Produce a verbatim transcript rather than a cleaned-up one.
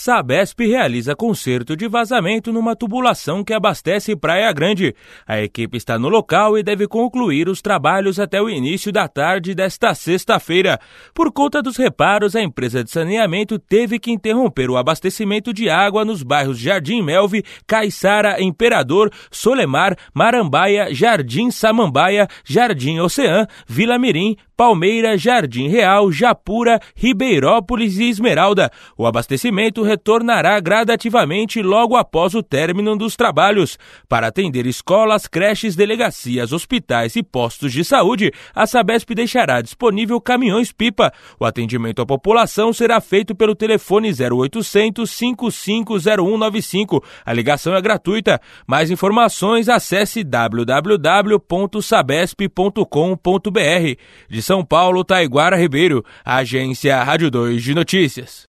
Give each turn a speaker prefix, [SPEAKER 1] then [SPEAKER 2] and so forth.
[SPEAKER 1] Sabesp realiza conserto de vazamento numa tubulação que abastece Praia Grande. A equipe está no local e deve concluir os trabalhos até o início da tarde desta sexta-feira. Por conta dos reparos, a empresa de saneamento teve que interromper o abastecimento de água nos bairros Jardim Melve, Caiçara, Imperador, Solemar, Marambaia, Jardim Samambaia, Jardim Oceã, Vila Mirim, Palmeira, Jardim Real, Japura, Ribeirópolis e Esmeralda. O abastecimento retornará gradativamente logo após o término dos trabalhos. Para atender escolas, creches, delegacias, hospitais e postos de saúde, a Sabesp deixará disponível caminhões-pipa. O atendimento à população será feito pelo telefone zero oitocentos, cinquenta e cinco zero um noventa e cinco. A ligação é gratuita. Mais informações, acesse w w w ponto sabesp ponto com ponto b r. De São Paulo, Taiguara Ribeiro, Agência Rádio dois de Notícias.